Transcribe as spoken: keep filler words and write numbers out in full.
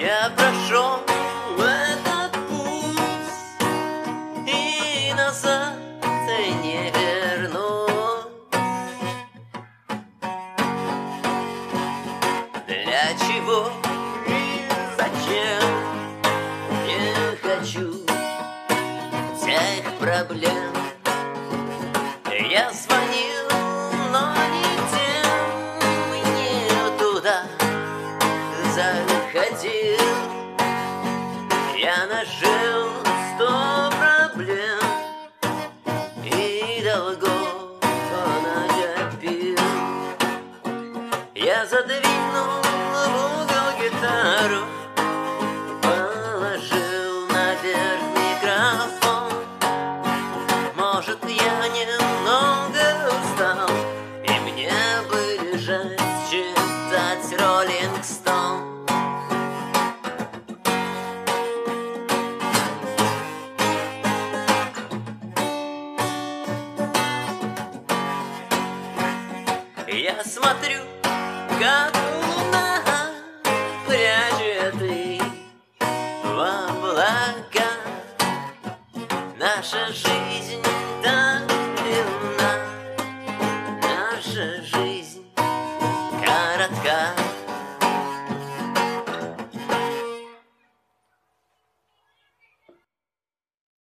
Я прошел этот путь и назад не вернусь. Для чего и зачем не хочу всех проблем. Я звонил, но не тем, не туда заходил. Я нажил сто проблем и долгов накопил. Я задвинул в угол гитару, положил наверх микрофон. Может, я немного устал, и мне бы лежать, читать Роллинг Стоун. Я смотрю, как луна прячет их в облака. Наша жизнь